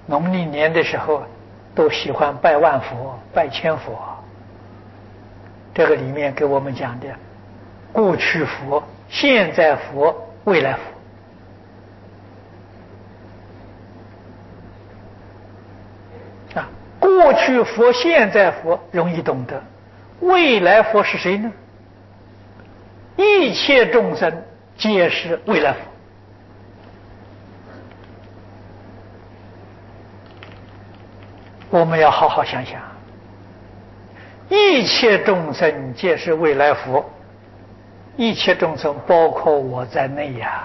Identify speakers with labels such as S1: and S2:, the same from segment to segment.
S1: 农历年的时候都喜欢拜万佛、拜千佛。这个里面给我们讲的过去佛、现在佛、未来佛。过去佛、现在佛容易懂得，未来佛是谁呢？一切众生皆是未来佛。我们要好好想想，一切众生皆是未来佛，一切众生包括我在内呀，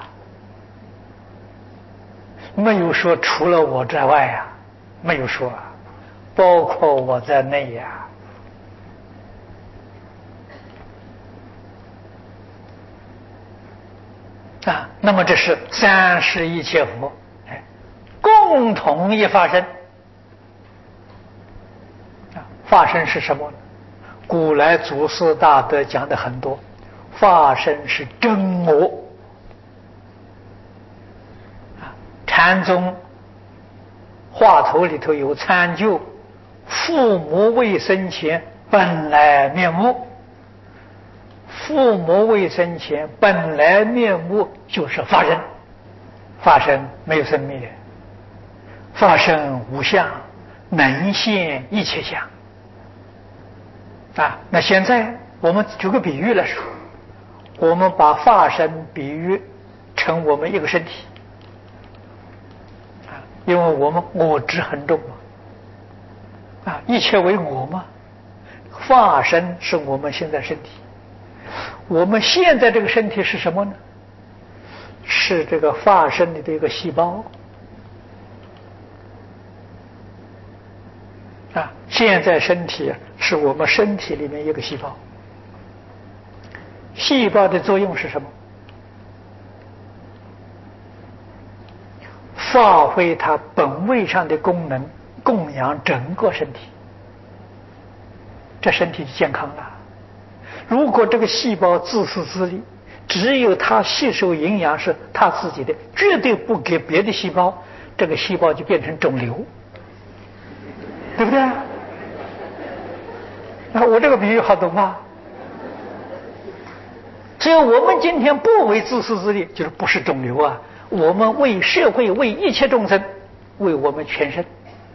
S1: 没有说除了我之外呀，没有说，包括我在内呀。那么这是三世一切佛，共同一发生。发生是什么呢？古来祖师大德讲的很多，发生是真我。禅宗话头里头有参究，父母未生前本来面目。父母未生前本来面目就是法身，法身没有生灭，法身无相，能现一切相。那现在我们举个比喻来说，我们把法身比喻成我们一个身体，因为我们我执很重嘛，一切为我嘛，法身是我们现在身体。我们现在这个身体是什么呢？是这个法身里的一个细胞。现在身体是我们身体里面一个细胞。细胞的作用是什么？发挥它本位上的功能，供养整个身体，这身体就健康了。如果这个细胞自私自利，只有它吸收营养是它自己的，绝对不给别的细胞，这个细胞就变成肿瘤，对不对？我这个比喻好懂吗？只有我们今天不为自私自利，就是不是肿瘤啊。我们为社会，为一切众生，为我们全身，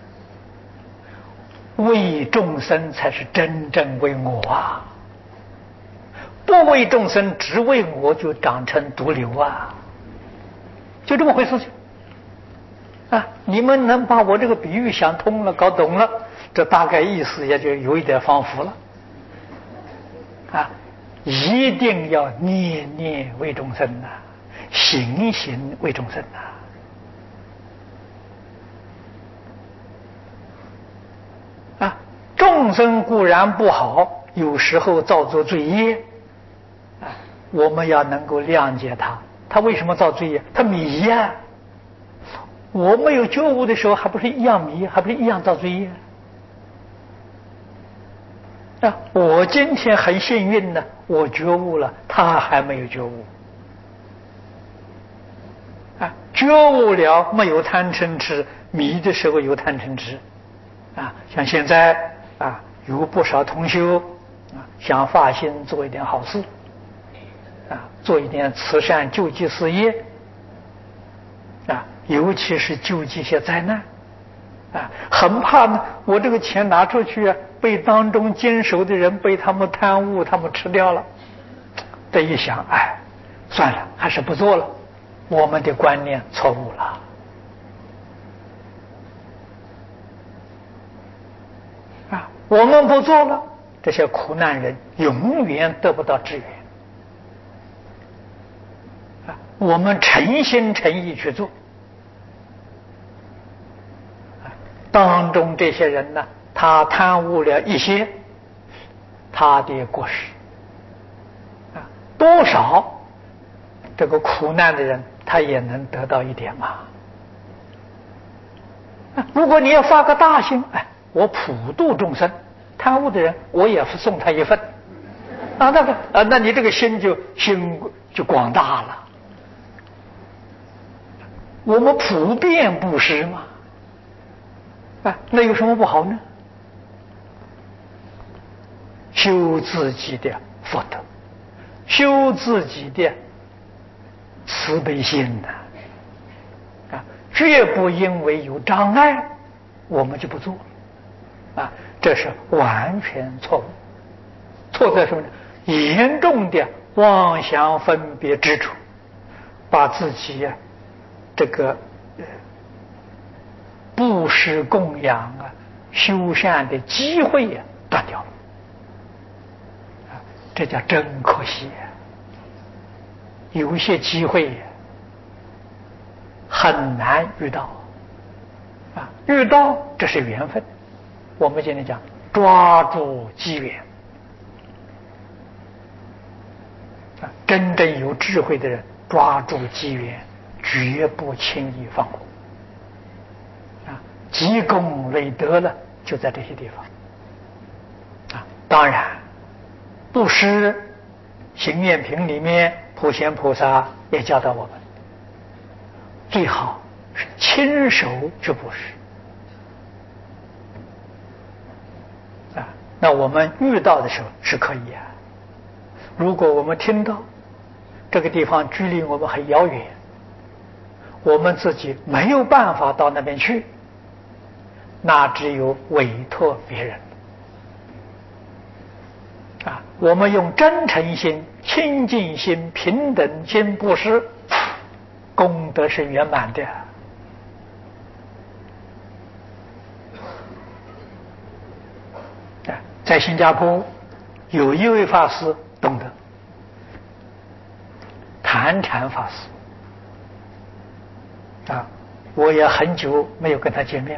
S1: 为众生才是真正为我啊。不为众生，只为我，就长成毒瘤啊！就这么回事情你们能把我这个比喻想通了，搞懂了，这大概意思也就有一点仿佛了一定要念念为众生行行为众生众生固然不好，有时候造作罪业我们要能够谅解他为什么造罪业？他迷呀！我没有觉悟的时候，还不是一样迷，还不是一样造罪业我今天很幸运呢，我觉悟了，他还没有觉悟觉悟了没有贪嗔痴，迷的时候有贪嗔痴像现在有不少同修想发心做一点好事做一点慈善救济事业尤其是救济一些灾难很怕呢我这个钱拿出去被当中坚守的人被他们贪污，他们吃掉了。这一想算了，还是不做了，我们的观念错误了我们不做了，这些苦难人永远得不到支援我们诚心诚意去做当中这些人呢，他贪污了一些他的过失多少这个苦难的人他也能得到一点嘛如果你要发个大心我普度众生，贪污的人我也送他一份那你这个心就广大了。我们普遍布施嘛那有什么不好呢？修自己的福德，修自己的慈悲心绝不因为有障碍我们就不做这是完全错误。错在什么呢？严重的妄想分别执着，把自己这个布施供养修善的机会断掉了这叫真可惜有些机会很难遇到遇到这是缘分。我们今天讲抓住机缘真正有智慧的人抓住机缘，绝不轻易放过积功累德了，就在这些地方当然，布施行愿品里面，普贤菩萨也教导我们，最好是亲手去布施那我们遇到的时候是可以如果我们听到这个地方距离我们很遥远，我们自己没有办法到那边去，那只有委托别人我们用真诚心、清净心、平等心布施，功德是圆满的在新加坡有一位法师懂得，坛禅法师我也很久没有跟他见面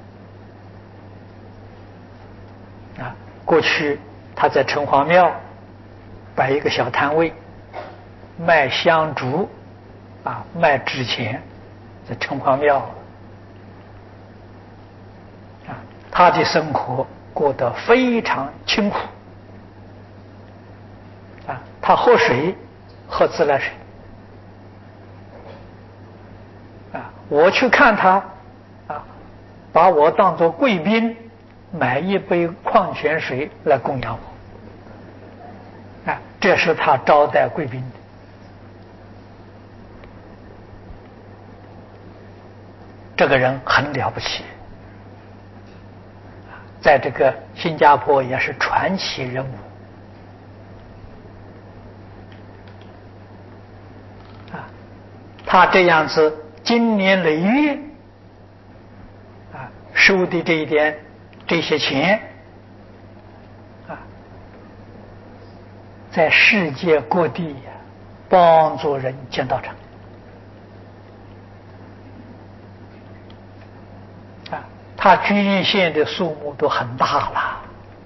S1: 了过去他在城隍庙摆一个小摊位，卖香烛卖纸钱，在城隍庙他的生活过得非常清苦他喝水喝自来水我去看他把我当作贵宾，买一杯矿泉水来供养我这是他招待贵宾的这个人很了不起在这个新加坡也是传奇人物他这样子经年累月收的这些钱在世界各地帮助人建道场他捐献的数目都很大了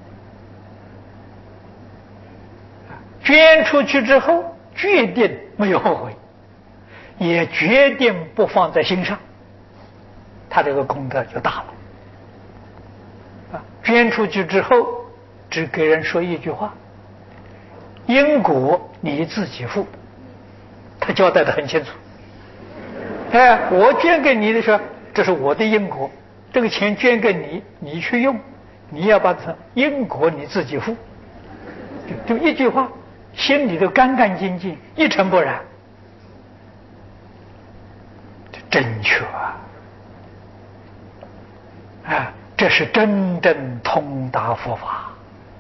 S1: 捐出去之后决定没有后悔，也决定不放在心上，他这个功德就大了捐出去之后只给人说一句话，因果你自己负，他交代得很清楚我捐给你的时候这是我的因果，这个钱捐给你，你去用，你要把它因果你自己负，就一句话，心里头干干净净，一尘不染，正确这是真正通达佛法。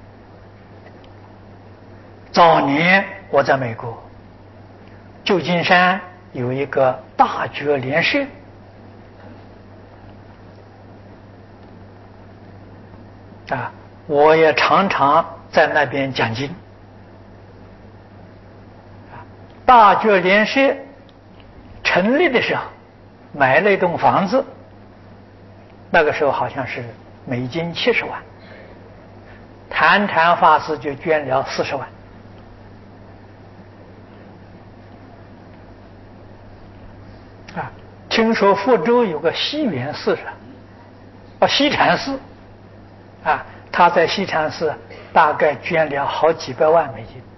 S1: 早年我在美国旧金山有一个大觉莲社我也常常在那边讲经大觉莲社成立的时候买了一栋房子，那个时候好像是美金70万，坛禅法师就捐了40万听说福州有个西园寺西禅寺他在西禅寺大概捐了好几百万美金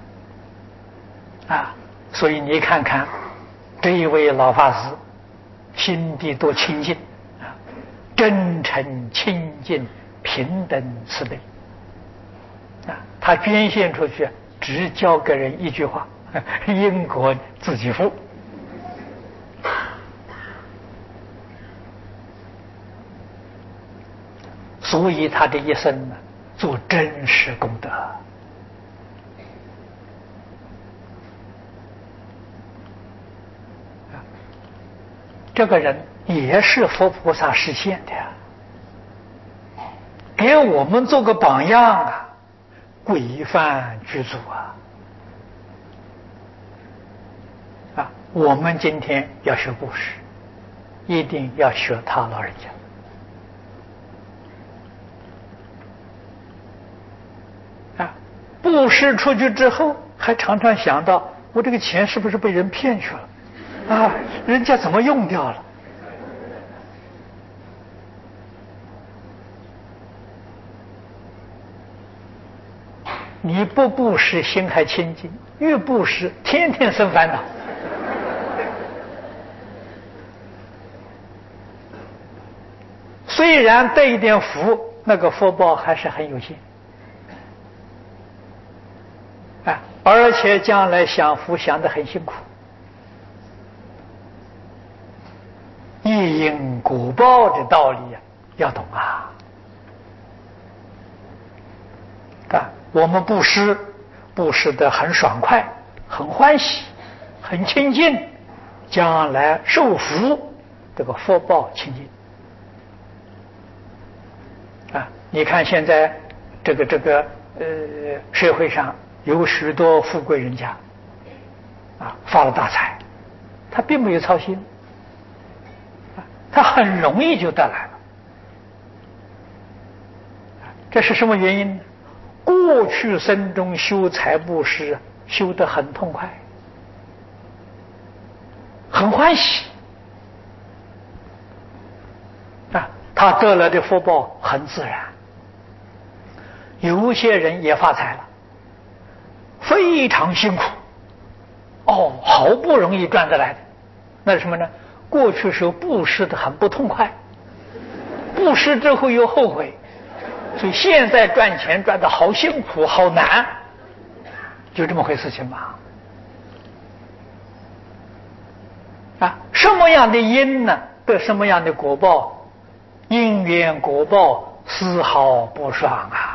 S1: 所以你看看这一位老法师心地多清净啊，真诚、清净、平等、慈悲啊，他捐献出去，只教给人一句话：因果自己负。所以他这一生呢，做真实功德。这个人也是佛菩萨实现的呀，给我们做个榜样啊，规范具足啊！我们今天要学布施，一定要学他老人家。布施出去之后，还常常想到我这个钱是不是被人骗去了啊？人家怎么用掉了？你不布施，心还清净；越布施，天天生烦恼。虽然得一点福，那个福报还是很有限。而且将来享福享得很辛苦，因因果报的道理要懂啊！我们布施得很爽快，很欢喜，很清净，将来受福，这个福报清净啊！你看现在这个社会上。有许多富贵人家发了大财，他并没有操心，他很容易就得来了。这是什么原因呢？过去生中修财布施，修得很痛快，很欢喜他得来的福报很自然。有些人也发财了，非常辛苦，好不容易赚得来的，那是什么呢？过去时候布施的很不痛快，布施之后又后悔，所以现在赚钱赚得好辛苦好难，就这么回事情嘛。什么样的因呢，得什么样的果报，因缘果报丝毫不爽啊。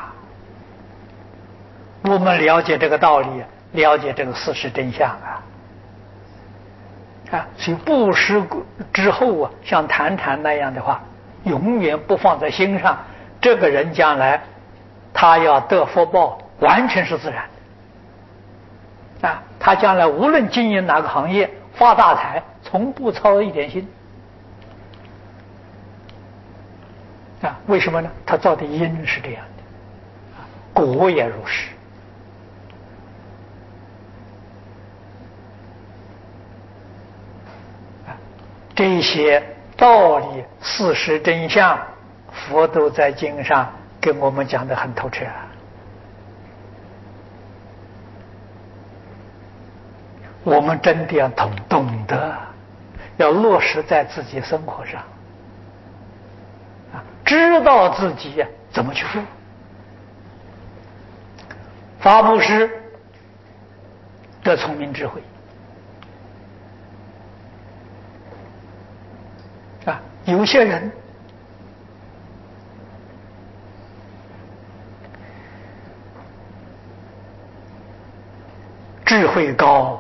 S1: 我们了解这个道理，了解这个事实真相所以布施之后像谈谈那样的话，永远不放在心上，这个人将来他要得福报，完全是自然的他将来无论经营哪个行业，发大财，从不操一点心为什么呢？他造的因是这样的果也如是。这些道理、事实真相，佛都在经上跟我们讲得很透彻我们真的要懂得，要落实在自己生活上知道自己怎么去做。发布施得聪明智慧有些人智慧高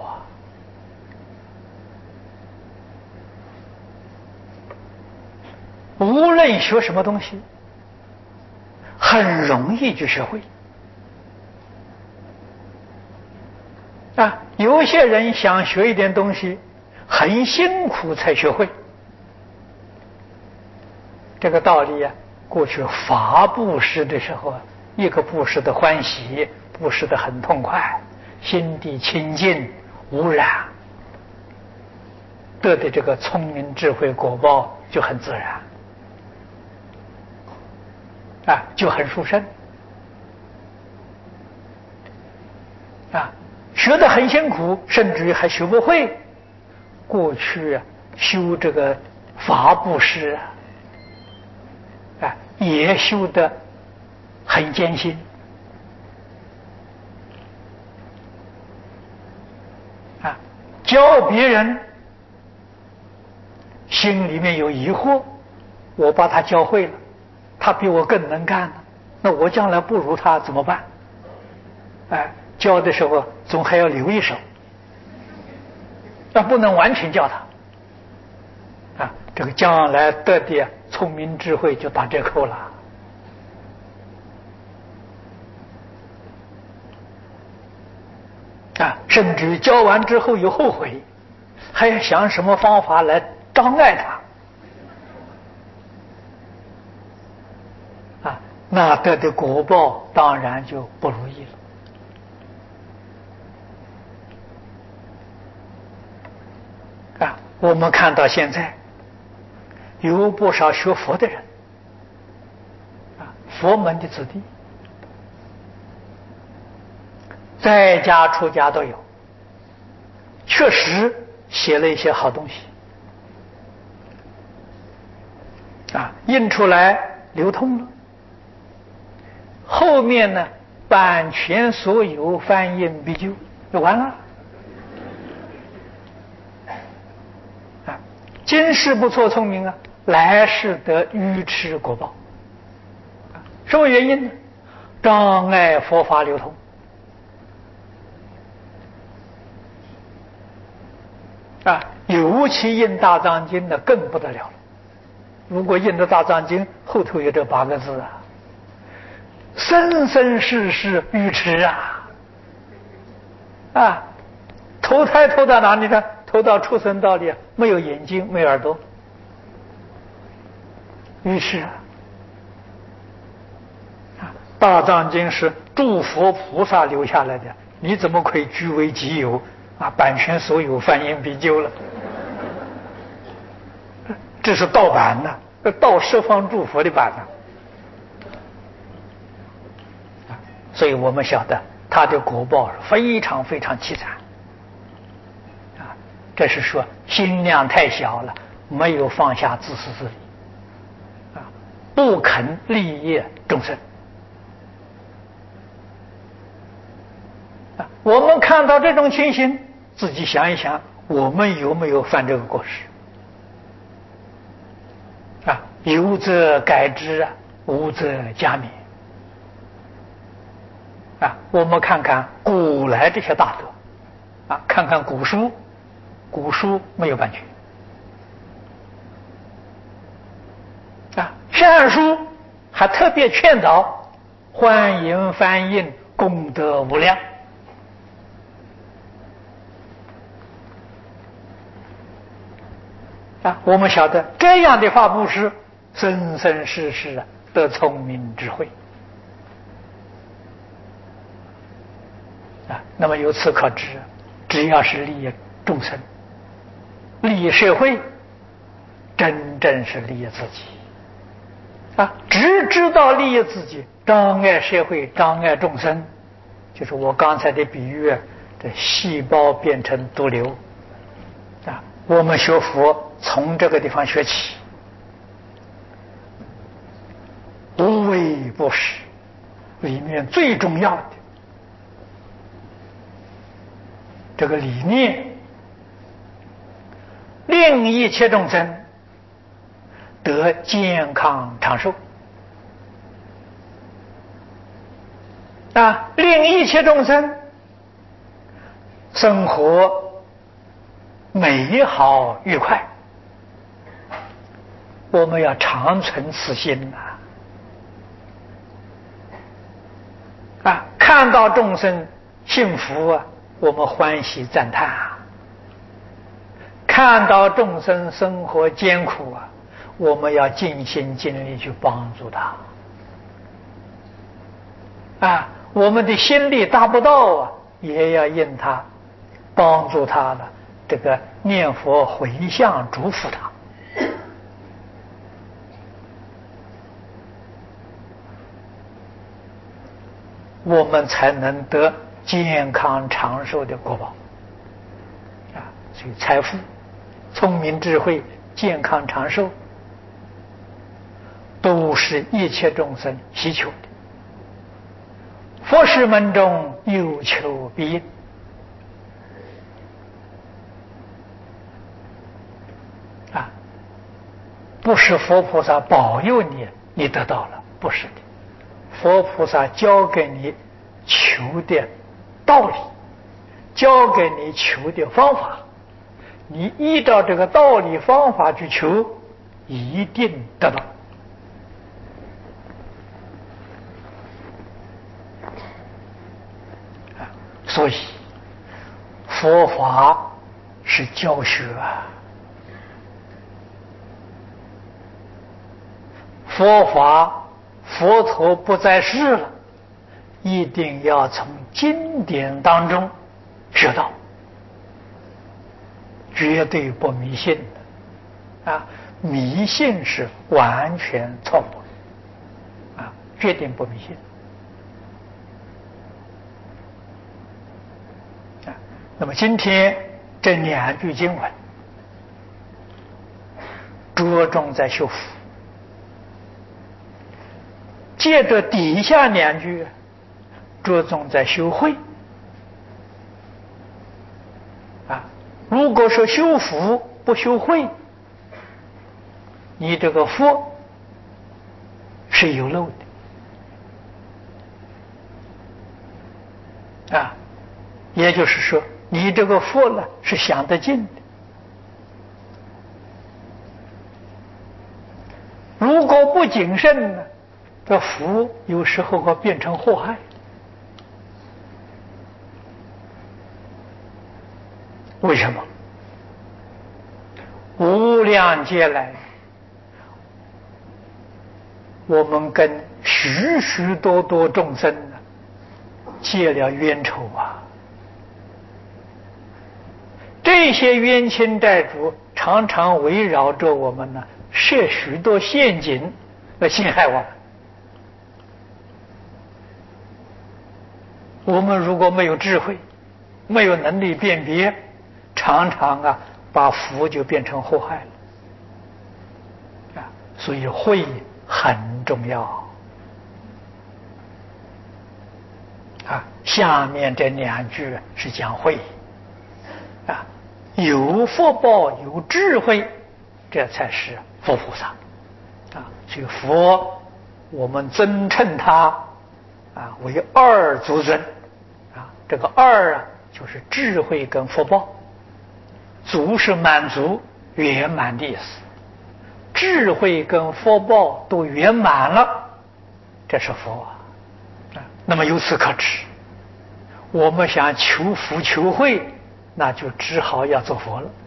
S1: 无论学什么东西，很容易就学会有些人想学一点东西，很辛苦才学会。这个道理过去法布施的时候一个布施的欢喜，布施的很痛快，心地清净无染，得的这个聪明智慧果报就很自然就很殊胜学得很辛苦，甚至于还学不会。过去修这个法布施也修得很艰辛教别人心里面有疑惑，我把他教会了，他比我更能干了，那我将来不如他怎么办？教的时候总还要留一手，那不能完全教他这个将来得的聪明智慧就打折扣了甚至教完之后有后悔，还要想什么方法来障碍他那得的果报当然就不如意了我们看到现在有不少学佛的人佛门的子弟在家出家都有，确实写了一些好东西印出来流通了，后面呢版权所有，翻印必究，就完了今世不错聪明来世得愚痴果报什么原因呢？障碍佛法流通尤其印大藏经的更不得了了。如果印的大藏经后头有这8个字生生世世愚痴投胎投到哪里呢？投到畜生道里没有眼睛没有耳朵，愚痴大藏经是诸佛菩萨留下来的，你怎么可以据为己有版权所有，翻印必究了？这是盗版盗十方诸佛的版所以我们晓得他的果报是非常非常凄惨这是说心量太小了，没有放下自私自利不肯利益众生我们看到这种情形，自己想一想，我们有没有犯这个过失有则改之无则加勉我们看看古来这些大德看看古书没有版权善书还特别劝导欢迎翻印，功德无量我们晓得这样的法布施生生世世得聪明智慧那么由此可知，只要是利益众生利益社会，真正是利益自己只知道利益自己，障碍社会，障碍众生，就是我刚才的比喻这细胞变成毒瘤我们学佛从这个地方学起，无为不施里面最重要的这个理念，令一切众生得健康长寿令一切众生生活美好愉快，我们要常存此心看到众生幸福我们欢喜赞叹看到众生生活艰苦我们要尽心尽力去帮助他我们的心力达不到也要应他，帮助他的这个念佛回向祝福他我们才能得健康长寿的果报所以财富聪明智慧健康长寿，都是一切众生希求的。佛事门中有求必应啊，不是佛菩萨保佑你，你得到了，不是的。佛菩萨教给你求的道理，教给你求的方法，你依照这个道理方法去求，一定得到。所以佛法是教学啊，佛法佛陀不在世了，一定要从经典当中学到，绝对不迷信的啊！迷信是完全错误啊，决定不迷信啊。那么今天这2句经文着重在修福，接着底下2句着重在修慧啊。如果说修福不修慧，你这个福是有漏的啊，也就是说你这个福呢是享得尽的。如果不谨慎呢，这福有时候会变成祸害。为什么？无量劫来，我们跟许许多多众生呢结了冤仇啊！这些冤亲债主常常围绕着我们呢，设许多陷阱来陷害我们。我们如果没有智慧，没有能力辨别，常常啊把福就变成祸害了啊！所以慧很重要啊。下面这2句是讲慧啊，有福报有智慧，这才是佛菩萨啊。所以佛我们尊称他啊为2足尊啊，这个2啊就是智慧跟福报，足是满足圆满的意思，智慧跟福报都圆满了，这是佛啊。那么由此可知，我们想求福求慧，那就只好要做佛了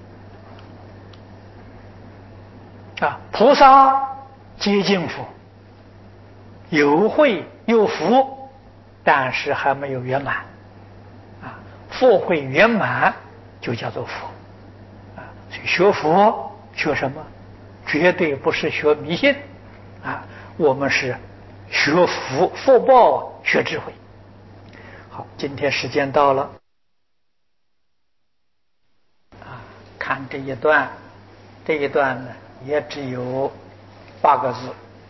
S1: 啊。菩萨接近佛，有慧有福，但是还没有圆满啊。佛慧圆满就叫做佛啊。所以学佛学什么？绝对不是学迷信啊，我们是学福报，学智慧。好，今天时间到了啊，看这一段呢也只有8个字。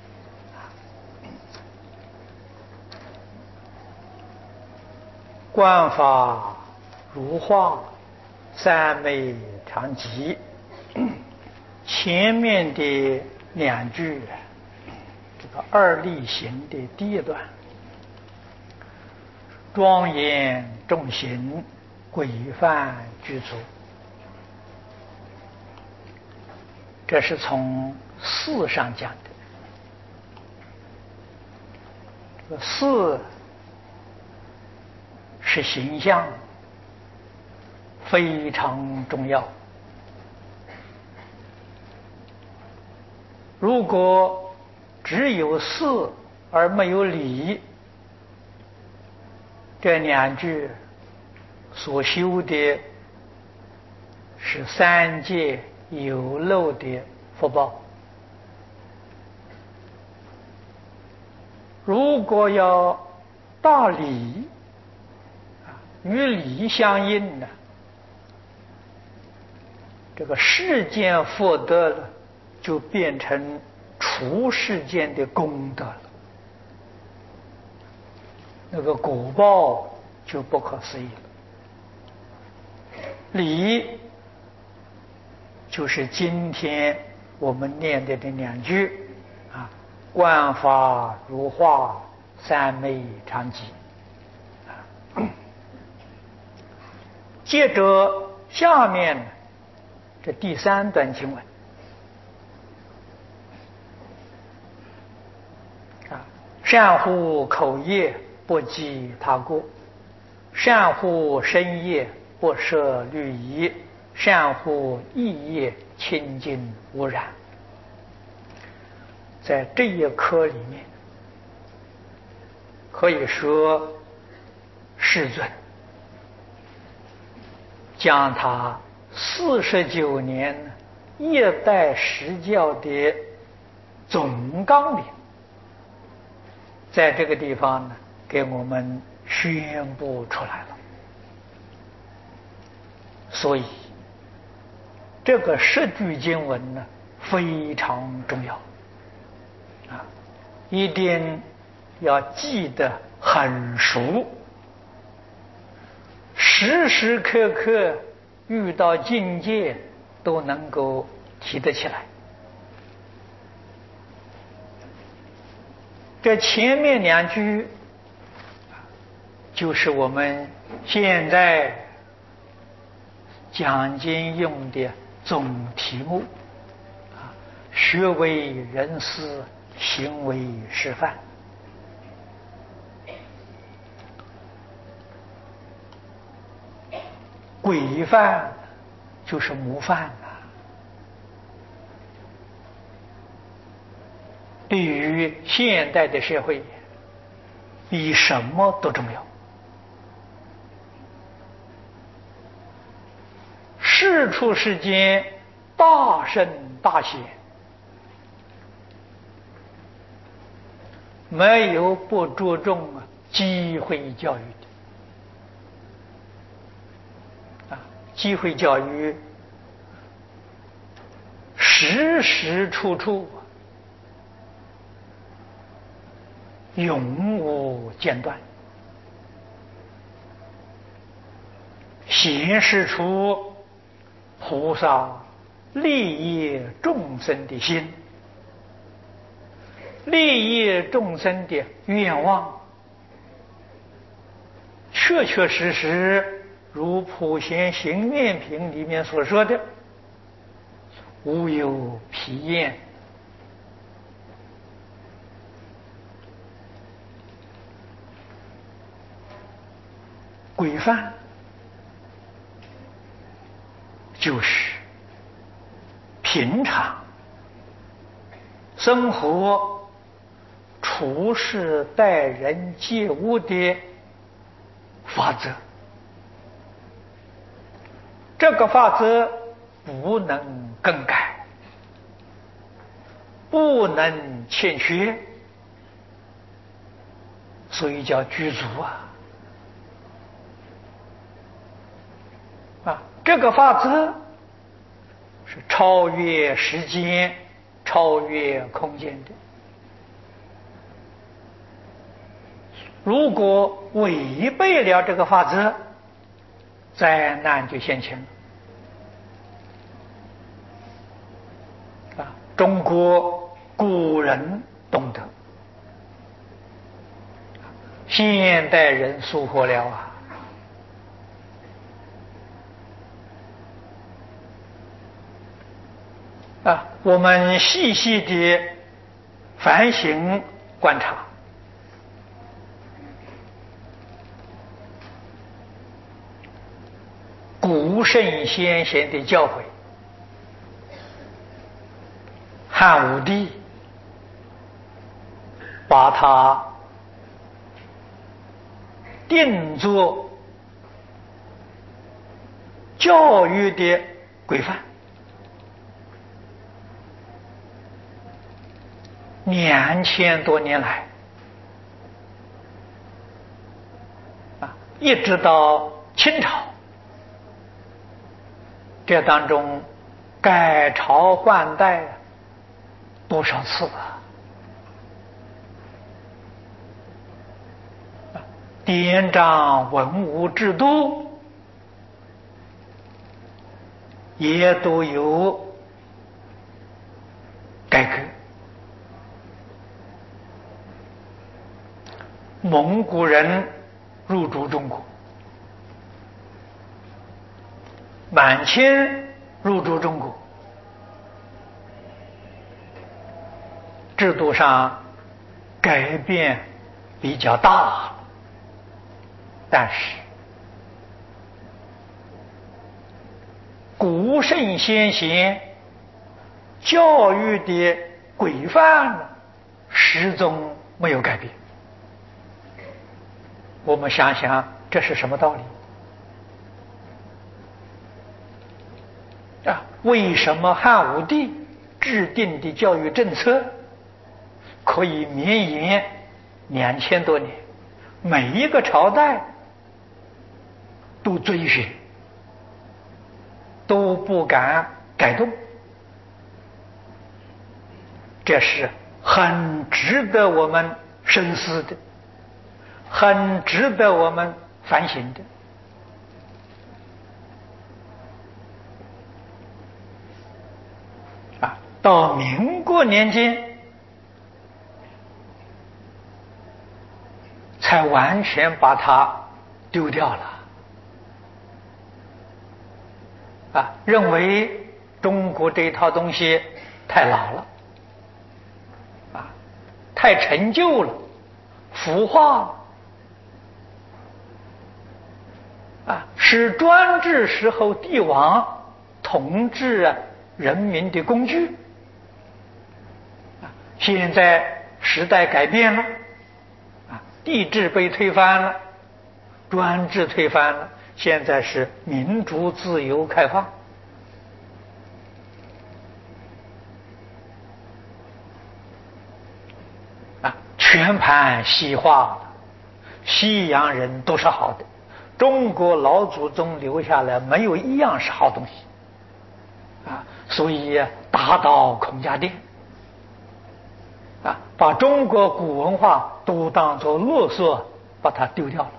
S1: 观法如画，三昧常寂。前面的2句，这个二力行的第一段，庄严重行，规范具足，这是从事上讲的。这个事是形象，非常重要。如果只有事而没有理，这2句所修的是3界有漏的福报。如果要大理与理相应的， 这个世间福德了，就变成出世间的功德了，那个果报就不可思议了。理就是今天我们念的这两句啊，观法如画，三昧常寂。接着下面这第3段经文啊，善乎口业不积他过，善乎身业不摄律仪，善乎意业清净无染。在这一课里面，可以说世尊将他49年一代实教的总纲领，在这个地方呢，给我们宣布出来了。所以这个10句经文呢，非常重要啊，一定要记得很熟，时时刻刻遇到境界都能够提得起来。这前面2句就是我们现在讲经用的总题目啊，学为人师，行为示范。规范就是模范啊，对于现代的社会，比什么都重要。世出世间，大圣大贤，没有不注重机会教育的。机会教育时时处处永无间断，显示出菩萨利益众生的心，利益众生的愿望，确确实实如《普贤行愿品》里面所说的，无有疲厌。规范就是平常生活处事待人接物的法则。这个法则不能更改，不能欠缺，所以叫具足这个法则是超越时间、超越空间的。如果违背了这个法则，灾难就现前了。中国古人懂得，现代人疏忽了我们细细的反省观察，古圣先贤的教诲，汉武帝把它定作教育的规范，2000多年来一直到清朝，这当中改朝换代多少次典章文武制度也都有改革。蒙古人入主中国，满清入主中国，制度上改变比较大，但是古圣先贤教育的规范始终没有改变。我们想想，这是什么道理啊？为什么汉武帝制定的教育政策可以绵延2000多年，每一个朝代都遵循，都不敢改动？这是很值得我们深思的，很值得我们反省的。到民国年间才完全把它丢掉了认为中国这一套东西太老了太陈旧了，腐化了是专制时候帝王统治人民的工具。现在时代改变了帝制被推翻了，专制推翻了，现在是民主自由开放全盘西化了，西洋人都是好的，中国老祖宗留下来没有一样是好东西所以打倒孔家店把中国古文化都当作垃圾把它丢掉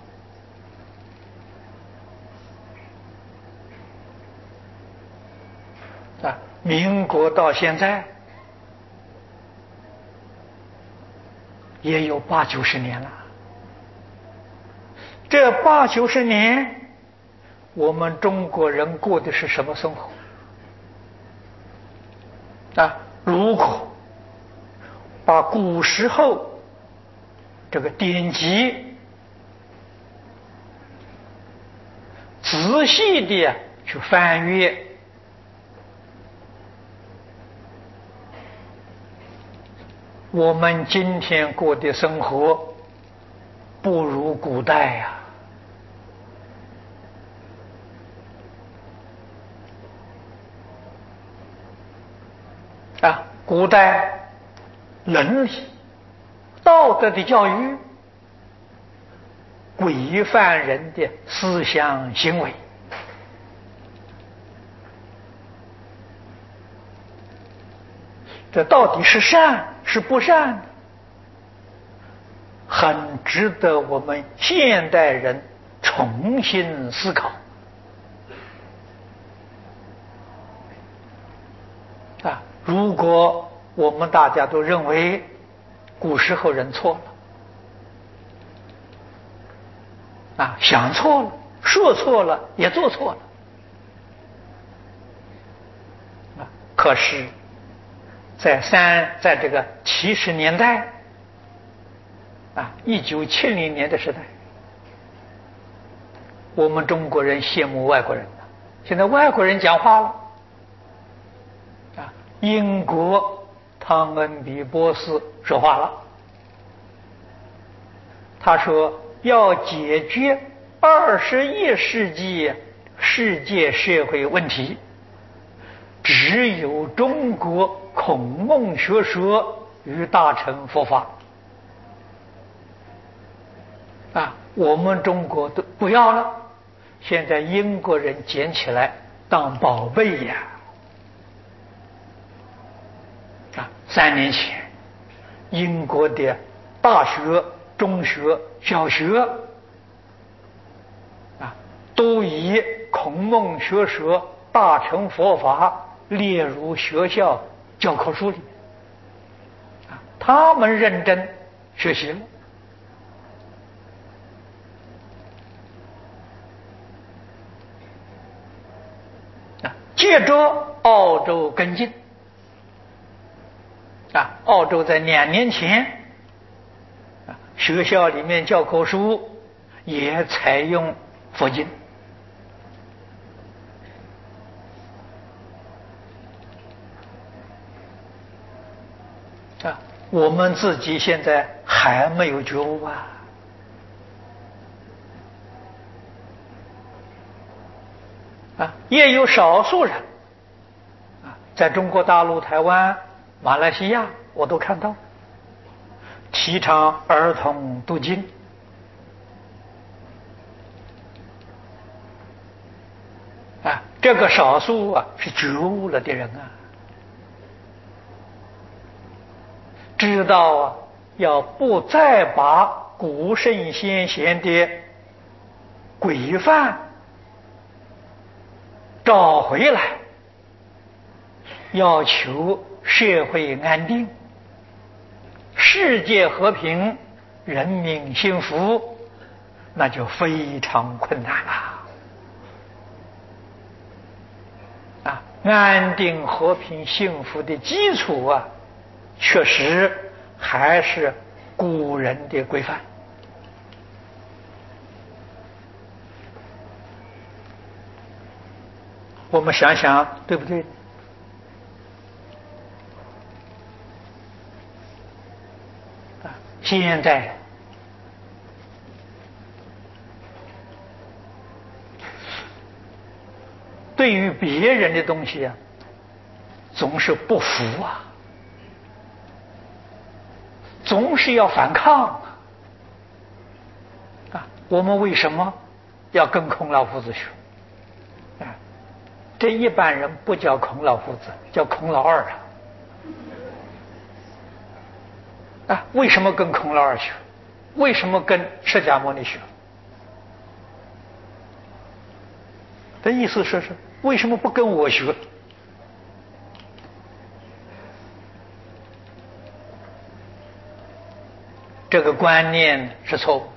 S1: 了民国到现在也有80、90年了，这80、90年我们中国人过的是什么生活如果把古时候这个典籍仔细的去翻阅，我们今天过的生活不如古代古代伦理道德的教育规范人的思想行为这到底是善是不善，很值得我们现代人重新思考如果我们大家都认为古时候人错了想错了，说错了，也做错了可是在这个70年代1970年的时代，我们中国人羡慕外国人现在外国人讲话了英国汤恩比博士说话了，他说要解决21世纪世界社会问题，只有中国孔孟学说与大乘佛法我们中国都不要了，现在英国人捡起来当宝贝 3年前，英国的大学、中学、小学都以孔孟学说、大乘佛法列入学校教科书里，他们认真学习了。接着澳洲跟进，澳洲在2年前，学校里面教科书也采用佛经。我们自己现在还没有觉悟也有少数人在中国大陆、台湾、马来西亚，我都看到提倡儿童读经，这个少数是觉悟了的人知道要不再把古圣先贤的规范找回来，要求社会安定、世界和平、人民幸福，那就非常困难安定、和平、幸福的基础确实还是古人的规范。我们想想，对不对？现在对于别人的东西总是不服总是要反抗我们为什么要跟孔老夫子学？这一般人不叫孔老夫子，叫孔老二为什么跟孔老二学？为什么跟释迦牟尼学？的意思是为什么不跟我学？这个观念是错误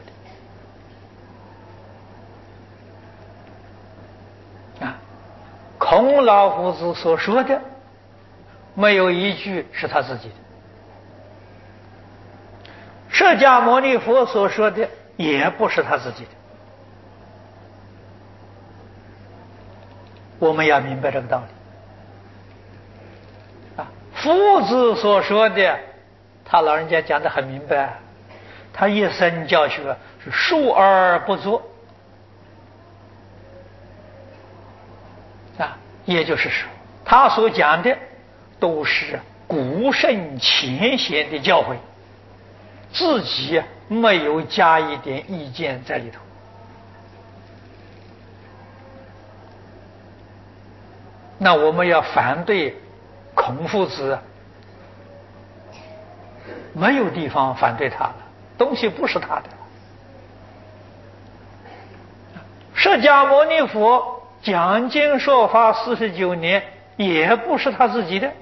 S1: 的孔老夫子所说的没有一句是他自己的，释迦牟尼佛所说的也不是他自己的。我们要明白这个道理夫子所说的，他老人家讲得很明白，他一生教学是述而不作也就是说，他所讲的都是古圣前贤的教诲，自己没有加一点意见在里头。那我们要反对孔夫子，没有地方反对他了，东西不是他的。释迦牟尼佛讲经说法49年，也不是他自己的。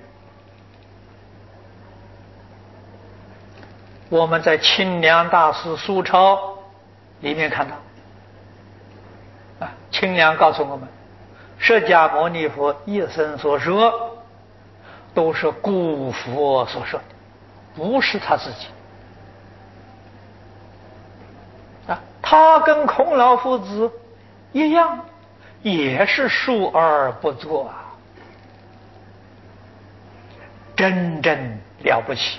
S1: 我们在清凉大师书钞里面看到清凉告诉我们，释迦牟尼佛一生所说都是古佛所说的，不是他自己他跟孔老夫子一样，也是述而不作真正了不起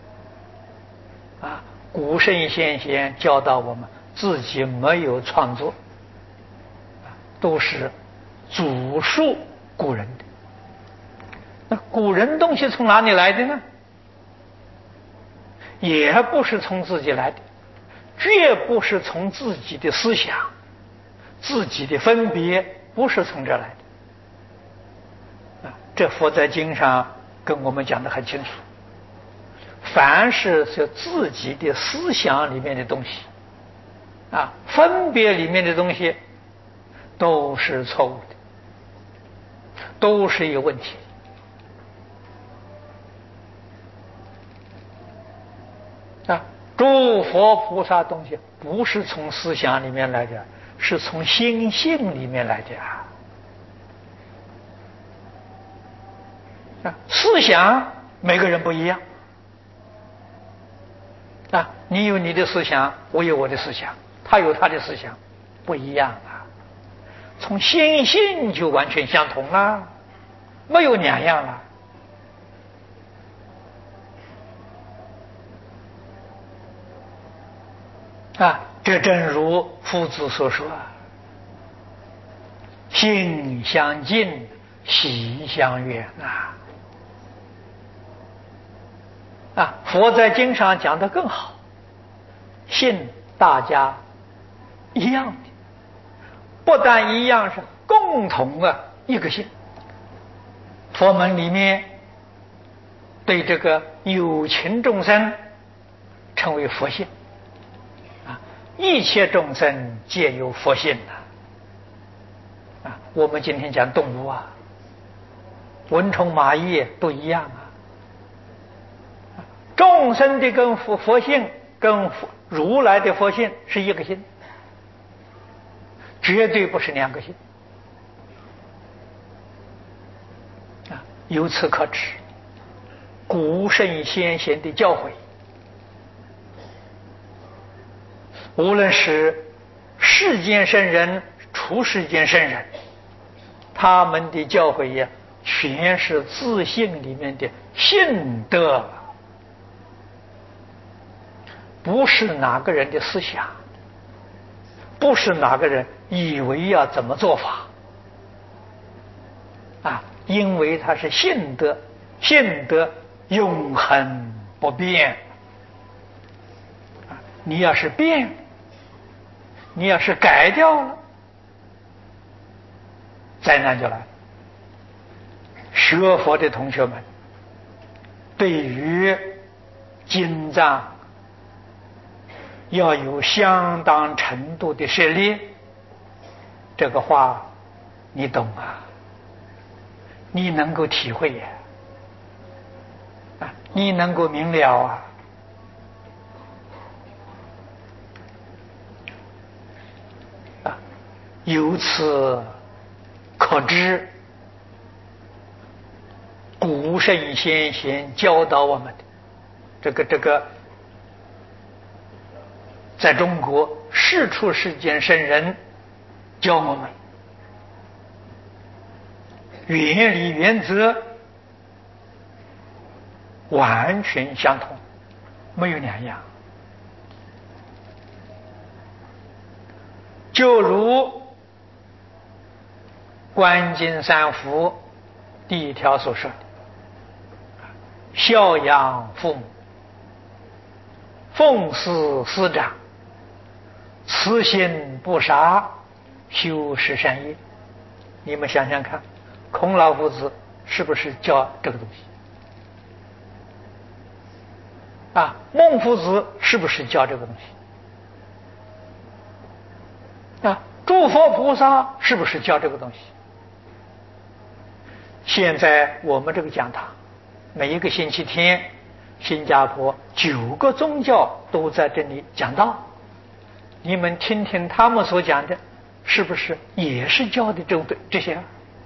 S1: 古圣先贤教导我们，自己没有创作都是祖述古人的。那古人东西从哪里来的呢？也不是从自己来的，绝不是从自己的思想、自己的分别，不是从这来的这佛在经上跟我们讲得很清楚凡是自己的思想里面的东西，分别里面的东西，都是错误的，都是有问题的。诸佛菩萨东西不是从思想里面来的，是从心性里面来的思想每个人不一样你有你的思想，我有我的思想，他有他的思想，不一样从心性就完全相同了，没有两样了这正如夫子所说心相近，习相远佛在经上讲得更好，信大家一样的，不但一样，是共同一个信。佛门里面对这个有情众生称为佛性一切众生皆有佛性我们今天讲动物蚊虫蚂蚁都一样众生的跟佛性跟如来的佛性是一个心，绝对不是两个心由此可知古圣先贤的教诲，无论是世间圣人出世间圣人，他们的教诲全是自性里面的性德，不是哪个人的思想，不是哪个人以为要怎么做法因为它是性德，性德永恒不变你要是变，你要是改掉了，灾难就来了。学佛的同学们对于经藏要有相当程度的涉猎，这个话你懂你能够体会你能够明了由此可知古圣先贤教导我们的这个在中国世出世间圣人教我们原理原则完全相同，没有两样。就如观经三福第一条所说的孝养父母，奉事师长，慈心不杀，修十善业。你们想想看，孔老夫子是不是教这个东西孟夫子是不是教这个东西诸佛菩萨是不是教这个东西？现在我们这个讲堂每一个星期天，新加坡9个宗教都在这里讲道，你们听听他们所讲的，是不是也是教的这些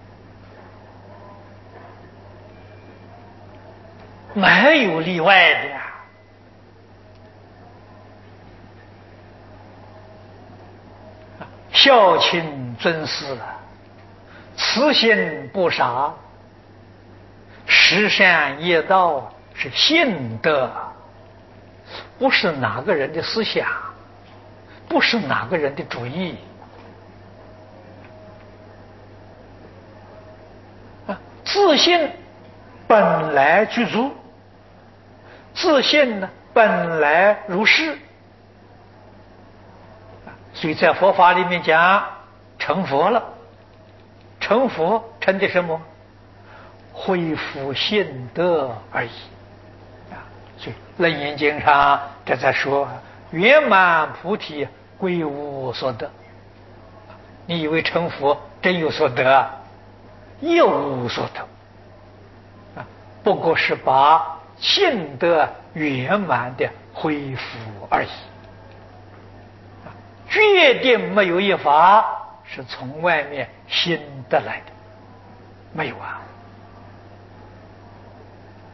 S1: 没有例外的孝亲尊师，慈心不杀，十善业道，是信德，不是哪个人的思想，不是哪个人的主意自信本来具足，自信呢本来如是。所以在佛法里面讲成佛了，成佛成的什么？恢复信德而已所以《楞严经》上这在说圆满菩提归无所得。你以为成佛真有所得啊？一无所得啊，不过是把性德圆满的恢复而已。决定没有一法是从外面新得来的，没有啊。